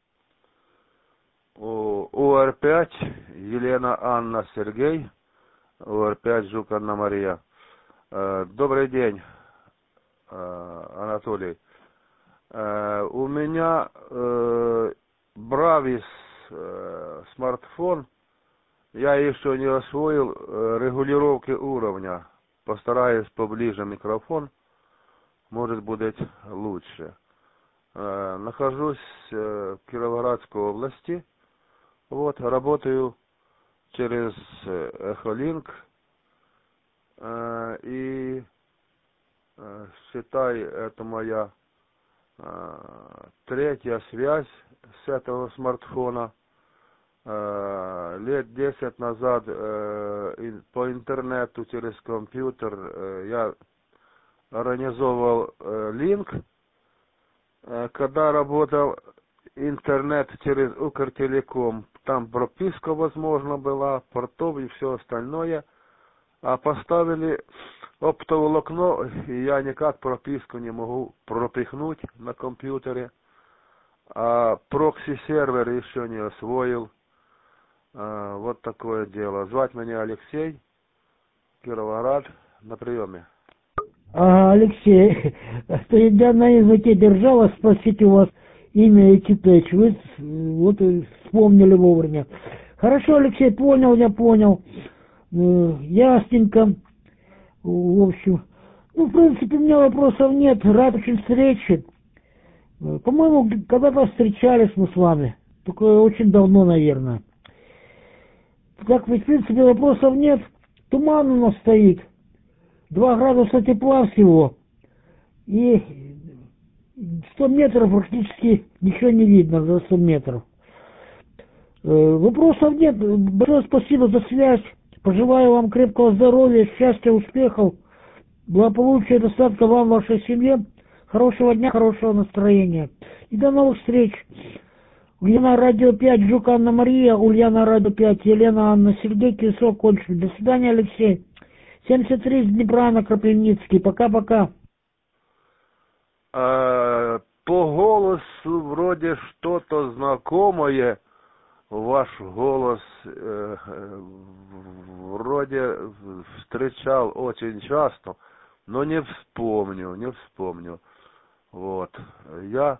Speaker 3: УР5, Елена, Анна, Сергей. УР5, Жук, Анна, Мария. Добрый день, Анатолий. У меня Бравис смартфон. Я еще не освоил регулировки уровня. Постараюсь поближе микрофон. Может будет лучше. Нахожусь в Кировоградской области. Вот, работаю через Эхолинк. И считай, это моя третья связь с этого смартфона. Лет 10 назад по интернету через компьютер я организовал линк. Когда работал интернет через Укртелеком, там прописка возможна была, портов и все остальное. А поставили оптоволокно, и я никак прописку не могу пропихнуть на компьютере. А прокси-сервер еще не освоил. Вот такое дело. Звать меня Алексей, Кировоград, на приеме.
Speaker 10: Алексей, я на языке держала спросить у вас имя и китач. Вы вот вспомнили вовремя. Хорошо, Алексей, понял, я понял. Ясненько. В общем, в принципе, у меня вопросов нет. Рад очень встрече. По-моему, когда-то встречались мы с вами. Только очень давно, наверное. Так, в принципе, вопросов нет. Туман у нас стоит. 2 градуса тепла всего. И 100 метров практически ничего не видно за 100 метров. Вопросов нет. Большое спасибо за связь. Пожелаю вам крепкого здоровья, счастья, успехов, благополучия, достатка вам, вашей семье, хорошего дня, хорошего настроения. И до новых встреч. Ульяна, Радио 5, Жук, Анна, Мария. Ульяна, Радио 5, Елена, Анна, Сергей. КСО кончили. До свидания, Алексей. 73 из Днепра на Кропивницкий. Пока-пока.
Speaker 3: По голосу вроде что-то знакомое. Ваш голос вроде встречал очень часто, но не вспомню. Вот. Я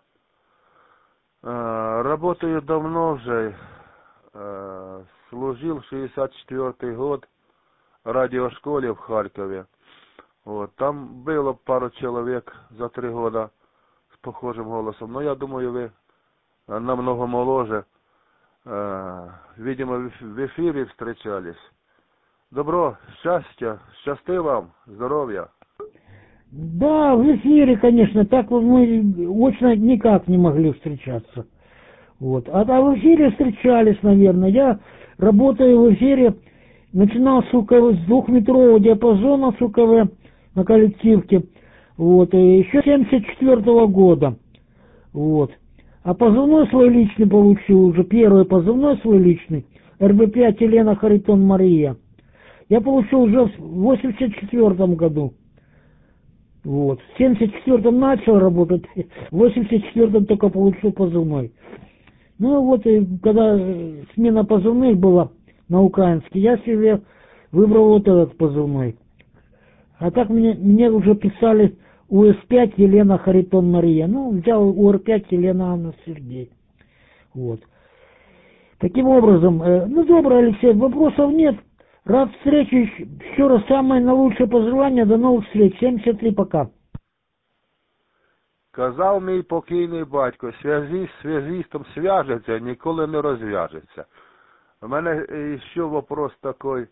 Speaker 3: работаю давно уже, служил 64-й год радиошколе в Харькове. Вот, там было пару человек за 3 года с похожим голосом, но я думаю, вы намного моложе. Видимо, в эфире встречались. Добро, счастья, счастья вам, здоровья.
Speaker 10: Да, в эфире, конечно, так вот мы очно никак не могли встречаться. Вот. А в эфире встречались, наверное. Я работаю в эфире, начинал с 2-метрового диапазона с УКВ на коллективке. Вот. И еще 74-го года. Вот. А позывной свой личный получил, уже первый позывной свой личный, РБ-5 Елена Харитон Мария. Я получил уже в 84-м году. Вот. В 74-м начал работать, в 84-м только получил позывной. Ну вот, и когда смена позывных была на украинский, я себе выбрал вот этот позывной. А так мне уже писали УС-5 Елена Харитон Мария. Ну, взял УР-5 Елена Анна Сергей. Вот. Таким образом, ну, добро, Алексей, вопросов нет. Рад встрече. Еще раз самое наилучшее пожелание. До новых встреч. 73 пока.
Speaker 3: Казав мій покійний батько, зв'язістом зв'яжеться, ніколи не розв'яжеться. У мене ще вопрос такий.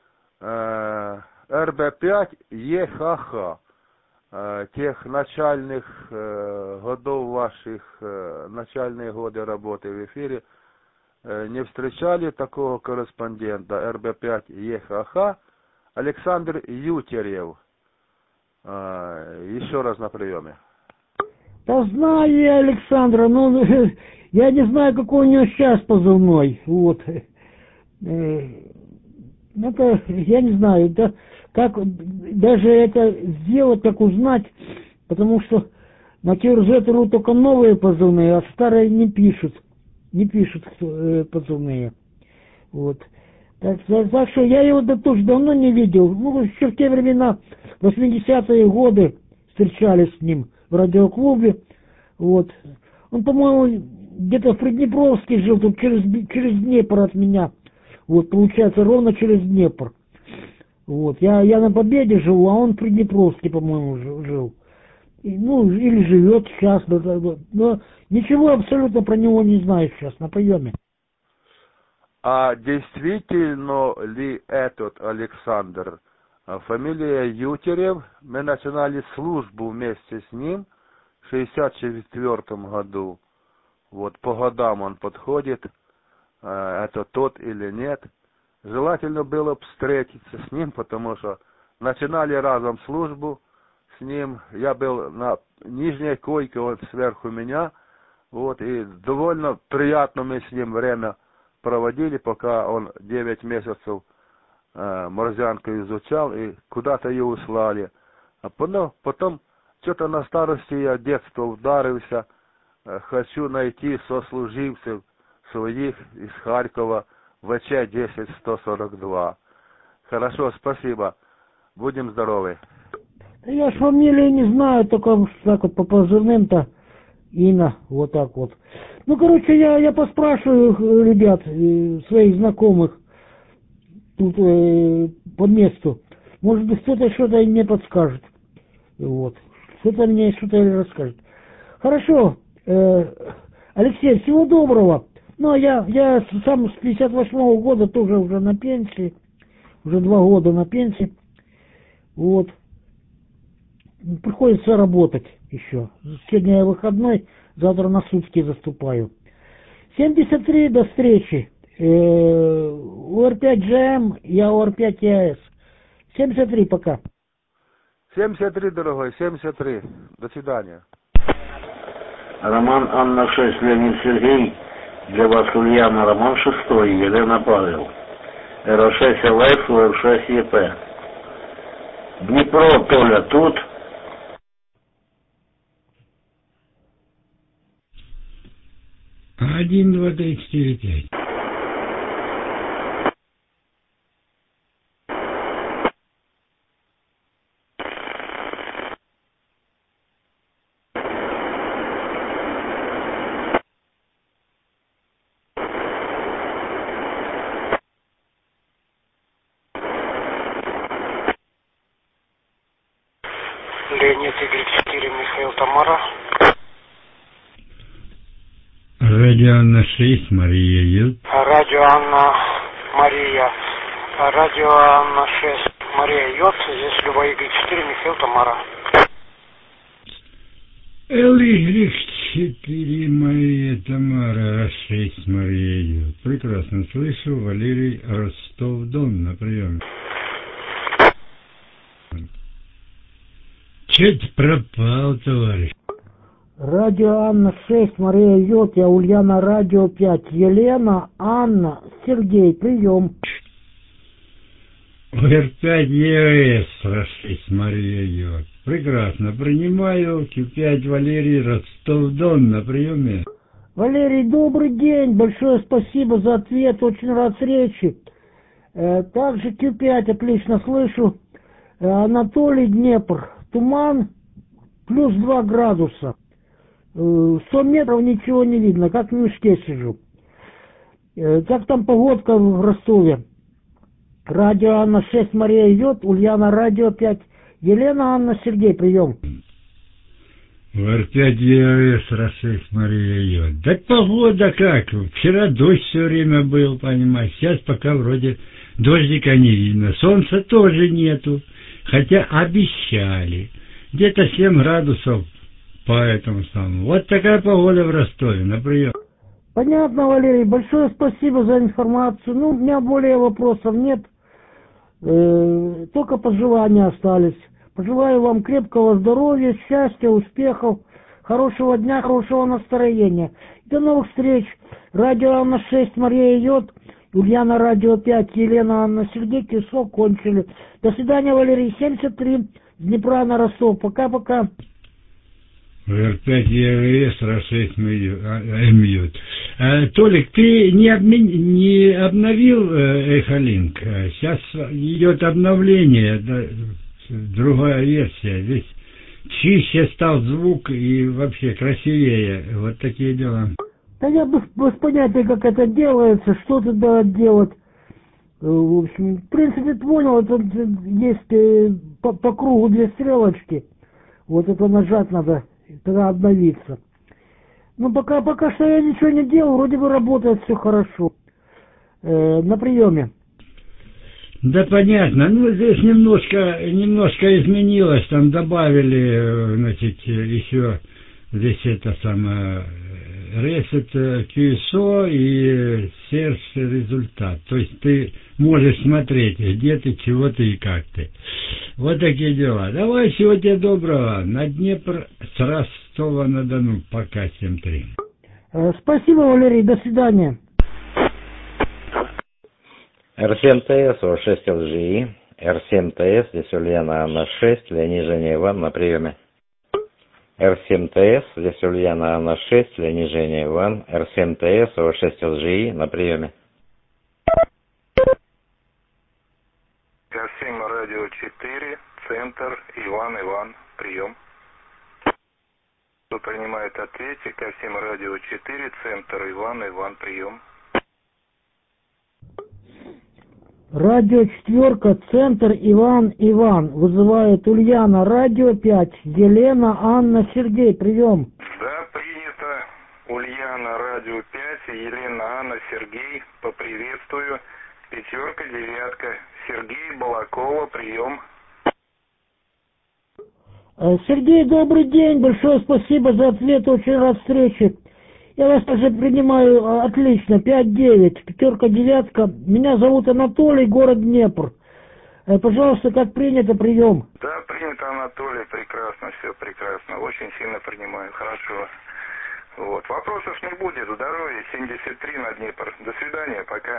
Speaker 3: РБ-5 ЕХХ. Тех начальных годов ваших, начальные годы работы в эфире, не встречали такого корреспондента РБ-5 ЕХХ Александр Ютерев? Еще раз на приеме.
Speaker 10: Да знаю я Александра, но я не знаю, какой у него сейчас позывной. Вот. Это, я не знаю, да, как даже это сделать, как узнать, потому что на КРЗ.ру только новые позывные, а старые не пишут позывные. Вот. Так что я его тоже давно не видел. Ну, еще в те времена, 80-е годы, встречались с ним в радиоклубе. Вот. Он, по-моему, где-то в Приднепровске жил, тут через Днепр от меня. Вот, получается, ровно через Днепр. Вот. Я на Победе живу, а он в Приднепровске, по-моему, жил. Ну, или живет сейчас. Но ничего абсолютно про него не знаю сейчас на приеме.
Speaker 3: А действительно ли этот Александр? Фамилия Ютерев. Мы начинали службу вместе с ним в 64 году. Вот по годам он подходит. Это тот или нет. Желательно было бы встретиться с ним, потому что начинали разом службу с ним. Я был на нижней койке, он сверху меня. Вот, и довольно приятно мы с ним время проводили, пока он 9 месяцев морзянку изучал, и куда-то ее услали. А потом что-то на старости я детство ударился. Хочу найти сослуживцев своих из Харькова, ВЧ-10-142. Хорошо, спасибо. Будем здоровы.
Speaker 10: Я ж фамилии не знаю, только так вот по позывным-то Инна, вот так вот. Ну, короче, я поспрашиваю ребят, своих знакомых тут по месту. Может быть, кто-то что-то мне подскажет. Вот. Кто-то мне что-то расскажет. Хорошо. Алексей, всего доброго. Ну, а я сам с 58-го года тоже уже на пенсии. Уже 2 года на пенсии. Вот. Приходится работать еще. Сегодня я выходной, завтра на сутки заступаю. 73, до встречи. УР-5ЖМ, я УР-5ЯС. 73 пока.
Speaker 3: 73, дорогой, 73. До свидания.
Speaker 11: Роман Анна 6, Леонид Сергей. Для вас Ульяна Роман 6, Елена Павел. РО6 ЛФ, УР6 ЕП. Днепро, Толя, тут.
Speaker 13: 1, 2, 3, 4, 5.
Speaker 5: Леонид Игорь 4, Михаил Тамара.
Speaker 15: Радио Анна 6, Мария Ют.
Speaker 5: Радио Анна Мария. Радио Анна 6, Мария Йод. Здесь Любой Игорь 4, Михаил Тамара.
Speaker 15: Л-4, Мария Тамара, 6, Мария Ют. Прекрасно слышу. Валерий, Ростов-Дон на приеме. Чуть пропал, товарищ.
Speaker 10: Радио Анна 6, Мария Йод, я Ульяна, радио 5. Елена, Анна, Сергей, прием.
Speaker 15: УР-5 ЕС, 6, Мария Йод. Прекрасно, принимаю. Q5 Валерий, Ростов-Дон на приеме.
Speaker 10: Валерий, добрый день, большое спасибо за ответ, очень рад встрече. Также Q5, отлично слышу. Анатолий, Днепр, туман, плюс 2 градуса. 100 метров ничего не видно, как в мешке сижу. Как там погодка в Ростове? Радио Анна 6, Мария Йод, Ульяна, радио 5. Елена, Анна, Сергей, прием.
Speaker 15: УР-5 ЕС, 6, Мария Йод. Так погода как? Вчера дождь все время был, понимаешь. Сейчас пока вроде дождика не видно. Солнца тоже нету. Хотя обещали. Где-то 7 градусов по этому самому. Вот такая погода в Ростове. На прием.
Speaker 10: Понятно, Валерий. Большое спасибо за информацию. Ну, у меня более вопросов нет. Только пожелания остались. Пожелаю вам крепкого здоровья, счастья, успехов, хорошего дня, хорошего настроения. До новых встреч. Радио Анна 6, Мария Йод, Ульяна, радио 5, Елена, Анна, Сергей, Кисок, кончили. До свидания, Валерий. 73, с Днепра на Ростов. Пока-пока.
Speaker 15: УР-5 ЕС, 6, МЮ. Толик, ты не обновил Эхолинк? Сейчас идет обновление, да, другая версия. Здесь чище стал звук и вообще красивее. Вот такие дела.
Speaker 10: Да я без понятия, как это делается, что туда делать. В общем, в принципе, понял, это есть по кругу 2 стрелочки. Вот это нажать надо, тогда обновиться. Ну, пока что я ничего не делал, вроде бы работает все хорошо. На приеме.
Speaker 15: Да понятно. Ну, здесь немножко изменилось. Там добавили, значит, еще здесь это самое Reset QSO и Search результат. То есть ты можешь смотреть, где ты, чего ты и как ты. Вот такие дела. Давай, всего тебе доброго. На Днепр с Ростова-на-Дону. Пока, 7-3.
Speaker 10: Спасибо, Валерий. До свидания.
Speaker 2: Р7ТС, О6 ЛЖИ. Р7ТС, здесь Ульяна, Анна 6, Леонид, Женя, Иван на приеме. Р7ТС, здесь Ульяна, Анна 6, Леонид, Женя, Иван. Р7ТС, О6 ЛЖИ на приеме.
Speaker 16: Р7 радио 4, центр, Иван, прием. Кто принимает ответик? Р7 радио 4, центр, Иван, прием.
Speaker 10: Радио 4, центр, Иван, вызывает Ульяна, радио 5, Елена, Анна, Сергей, прием.
Speaker 16: Да, принято. Ульяна, радио 5, Елена, Анна, Сергей, поприветствую. 5, 9. Сергей, Балакова, прием.
Speaker 10: Сергей, добрый день, большое спасибо за ответ, очень рад встрече. Я вас также принимаю отлично, 5-9, 5, 9. Меня зовут Анатолий, город Днепр. Пожалуйста, как принято, прием.
Speaker 16: Да, принято, Анатолий, прекрасно, все прекрасно, очень сильно принимаю, хорошо. Вот, вопросов не будет, здоровья, 73 на Днепр. До свидания, пока.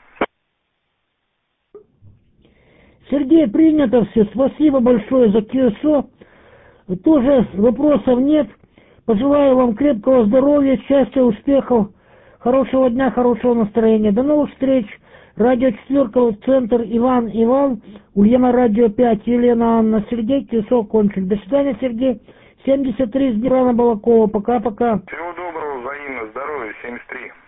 Speaker 10: Сергей, принято все, спасибо большое за QSO. Тоже вопросов нет. Пожелаю вам крепкого здоровья, счастья, успехов, хорошего дня, хорошего настроения. До новых встреч. Радио 4, центр, Иван, Ульяна, радио 5, Елена, Анна, Сергей, Кисок, кончик. До свидания, Сергей. 73 с Днепра на Балакова. Пока-пока.
Speaker 16: Всего доброго, взаимно, здоровья, 73.